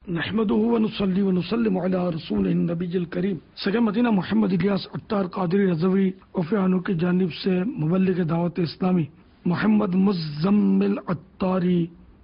نحمده ونصلي ونسلم على رسوله النبی الکریم. سگے مدینہ محمد الیاس عطار قادری رضوی عفیانو کی جانب سے مبلغ دعوت اسلامی محمد مزمل عطاری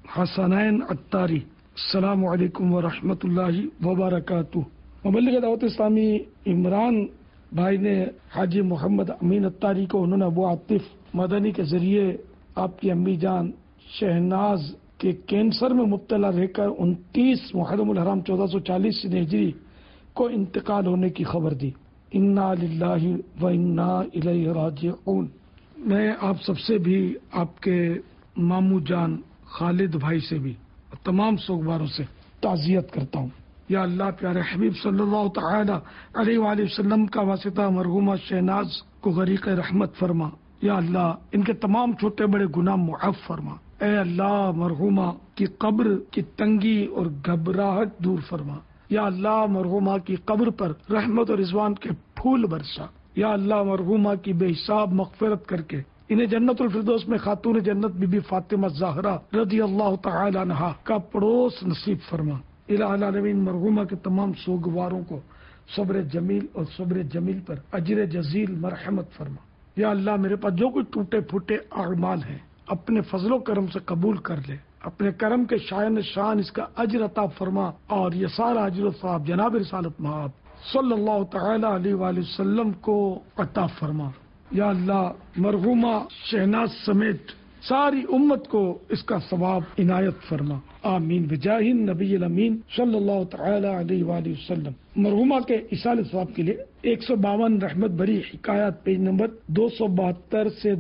حسنین عطاری، السلام علیکم ورحمۃ اللہ وبرکاتہ. مبلغ دعوت اسلامی عمران بھائی نے حاجی محمد امین عطاری کو انہوں نے ابو عاطف مدنی کے ذریعے آپ کی امی جان شہناز کہ کینسر میں مبتلا رہ کر 29 محرم الحرام 1440 ہجری کو انتقال ہونے کی خبر دی. انا للہ و انا الیہ راجعون. میں آپ سب سے بھی، آپ کے ماموں جان خالد بھائی سے بھی، تمام سوگواروں سے تعزیت کرتا ہوں. یا اللہ پیارے حبیب صلی اللہ تعالی علیہ وآلہ وسلم کا واسطہ مرحومہ شہناز کو غریق رحمت فرما. یا اللہ ان کے تمام چھوٹے بڑے گناہ معاف فرما. اے اللہ مرحومہ کی قبر کی تنگی اور گھبراہٹ دور فرما. یا اللہ مرحومہ کی قبر پر رحمت اور رضوان کے پھول برسا. یا اللہ مرحومہ کی بے حساب مغفرت کر کے انہیں جنت الفردوس میں خاتون جنت بی بی فاطمہ زہرا رضی اللہ تعالی عنہا کا پڑوس نصیب فرما. الہ العالمین مرحومہ کے تمام سوگواروں کو صبر جمیل اور صبر جمیل پر اجر جزیل مرحمت فرما. یا اللہ میرے پاس جو کچھ ٹوٹے پھوٹے اعمال ہیں اپنے فضل و کرم سے قبول کر لے. اپنے کرم کے شائن شان اس کا اجر عطا فرما اور یہ سارا اجر و ثواب جناب رسالت مآب صلی اللہ تعالی علیہ وآلہ وسلم کو عطا فرما. یا اللہ مرحومہ شہناز سمیت ساری امت کو اس کا ثواب عنایت فرما. آمین بجاہ النبی الامین صلی اللہ تعالی علیہ وآلہ وسلم. مرحومہ کے ایصال ثواب کے لیے 152 رحمت بری حکایات پیج نمبر 272 سے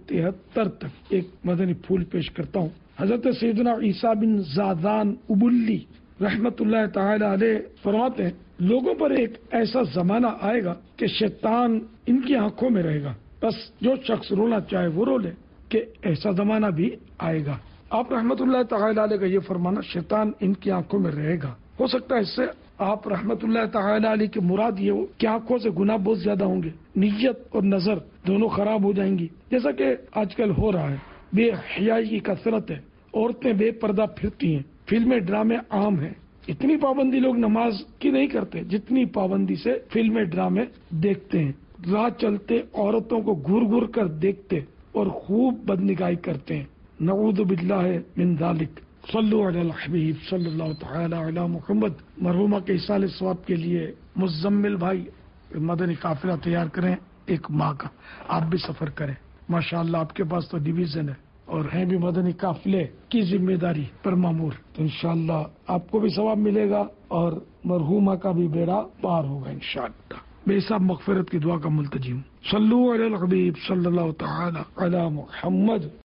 273 تک ایک مدنی پھول پیش کرتا ہوں. حضرت سیدنا عیسیٰ بن زادان ابلی رحمت اللہ تعالی علیہ فرماتے ہیں لوگوں پر ایک ایسا زمانہ آئے گا کہ شیطان ان کی آنکھوں میں رہے گا. بس جو شخص رونا چاہے وہ رو لے کہ ایسا زمانہ بھی آئے گا. آپ رحمت اللہ تعالی علیہ کا یہ فرمانا شیطان ان کی آنکھوں میں رہے گا، ہو سکتا ہے اس سے آپ رحمت اللہ تعالی علیہ کی مراد یہ ہو کہ آنکھوں سے گناہ بہت زیادہ ہوں گے، نیت اور نظر دونوں خراب ہو جائیں گی، جیسا کہ آج کل ہو رہا ہے. بے حیائی کی کثرت ہے، عورتیں بے پردہ پھرتی ہیں، فلمیں ڈرامے عام ہیں. اتنی پابندی لوگ نماز کی نہیں کرتے جتنی پابندی سے فلمیں ڈرامے دیکھتے ہیں. راہ چلتے عورتوں کو گھور گھور کر دیکھتے اور خوب بدنگاہی کرتے ہیں. نعوذ باللہ من ذالک. صلو علی الحبیب صلی اللہ تعالی علی محمد. مرحومہ کے ایصال ثواب کے لیے مزمل بھائی مدنی قافلہ تیار کریں 1 ماہ کا. آپ بھی سفر کریں. ماشاءاللہ آپ کے پاس تو ڈویژن ہے اور ہیں بھی مدنی قافلے کی ذمہ داری پر مامور، تو انشاءاللہ آپ کو بھی ثواب ملے گا اور مرحومہ کا بھی بیڑا پار ہوگا انشاءاللہ. بے حساب مغفرت کی دعا کا ملتجی ہوں. صلو علی الحبیب صلی اللہ تعالی علی محمد.